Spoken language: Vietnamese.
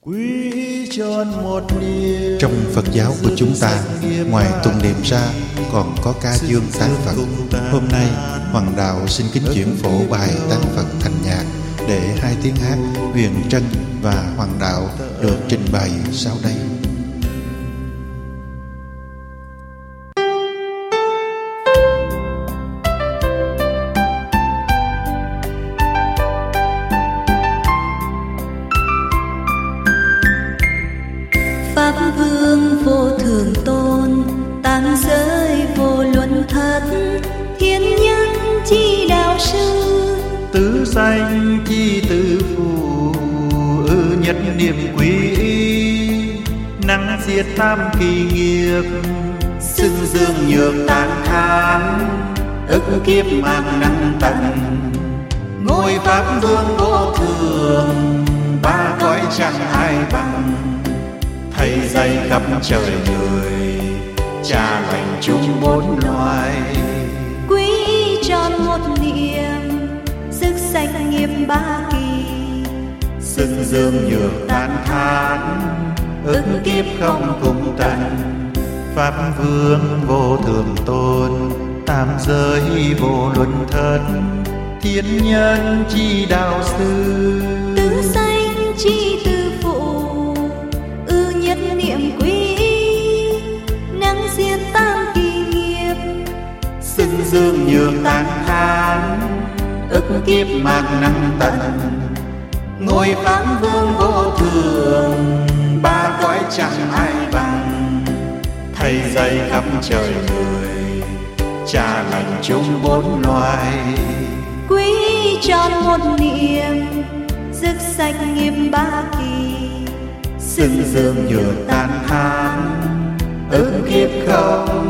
Quý tròn một niềm. Trong Phật giáo của chúng ta, ngoài tụng niệm ra còn có ca dương tán Phật. Hôm nay Hoàng Đạo xin kính chuyển phổ bài tán Phật thành nhạc để hai tiếng hát Huyền Trân và Hoàng Đạo được trình bày sau đây. Pháp vương vô thường tôn, tam giới vô luân thất, thiên nhân chi đạo sư, Tứ sanh chi tứ phụ, nhất niệm quý y, năng diệt tam kỳ nghiệp, xưng dương nhược tán thán, ức kiếp mang năng tận. Ngôi pháp vương vô thường, ba cõi chẳng ai bằng. Thầy dạy khắp trời người, cha lành chúng bốn loài. quý tròn một niệm, sức sạch nghiệp ba kỳ, Xưng dương nhược tán thán, ức kiếp không cùng tận. Pháp vương vô thường tôn, tam giới vô luân thất, thiên nhân chi đạo sư, tứ sanh chi tứ phụ, nhất niệm quý y, năng diệt tam kỳ nghiệp, xưng dương nhược tán thán, ức kiếp mạt năng tận. Ngôi pháp vương vô thường, ba cõi chẳng ai bằng. Thầy dạy khắp trời người, cha lành chúng bốn loài. quý tròn một niệm, dứt sạch nghiệp ba kỳ, Xưng dương nhược tán thán, ức kiếp không